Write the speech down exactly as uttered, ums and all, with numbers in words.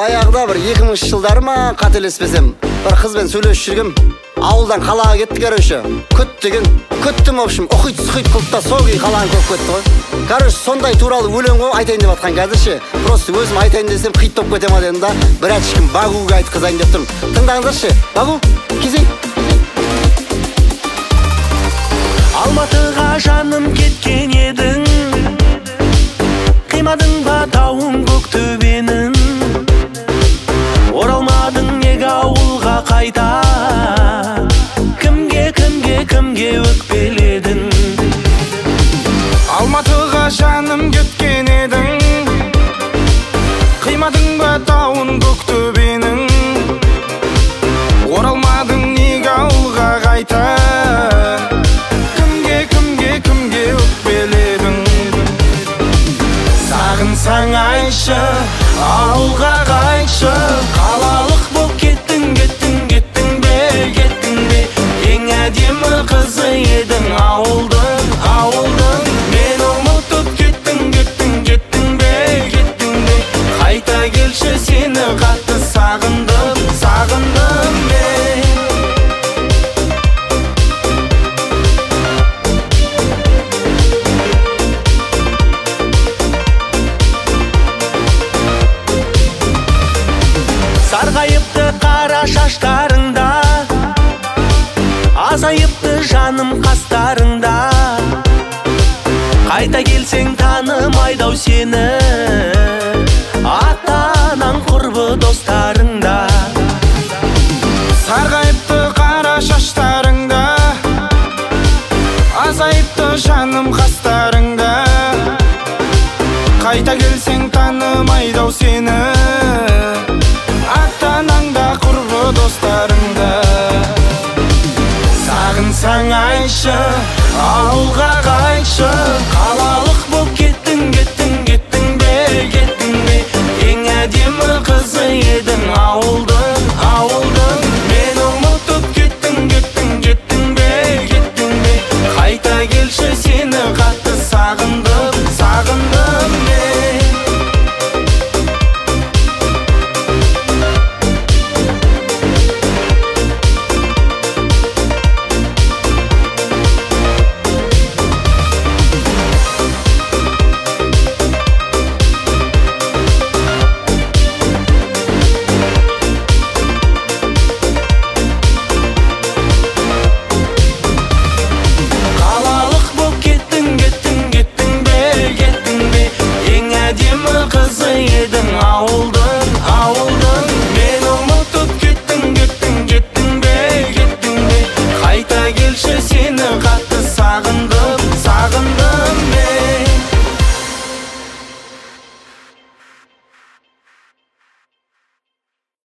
баяғыда бір екі мыңыншы жылдары ма қателеспесем бір қызбен сөйлесіп жүргем. Ауылдан қалаға кеттік, короче. Күт деген, күттім, в общем, ұхит сұхит қылып та сол күй қаланың көп кетті ғой. Короче, сондай туралы өлең ғой, айтайын деп жатқан қазірше. Просто өзім айтайын десем хит топ кете ма дедім да, бір әтшікім Багуға айтқызайын деп тұрмын. Тыңдаңыздаршы. Багу, кезей. Алматыға жаным кеткен едің, қимадың ба тауың көк төбенің, оралмадың неге ауылға қайта, кімге кімге кімге өкпеледің. Алматыға жаным кеткен едің, қимадың ба тауын көк төбенің, оралмадың неге ауылға қайта, кімге кімге кімге өкпеледің. Сағынсаң айтшы, ауылға қайтшы, қалалық боп кеттің, кеттің, кеттің бе, кеттің бе. Ең әдемі қызы едің ауылдың, ауылдың. Мен ұмытып кеттің, кеттің, кеттің бе, кеттің бе. Қайта келші, сені қатты сағындым, сағындым бе. Сарғайыпты қара шаштарыңда, азайыпты жаным қастарыңда. Қайта келсең танымайды-ау сені, ата-анаң құрбы достарыңда. Сарғайыпты қара шаштарыңда, азайыпты жаным қастарыңда. Қайта келсең танымайды-ау сені, ата-анаңда құрбы достарыңда. Сағынсаң айтшы, ауылға қай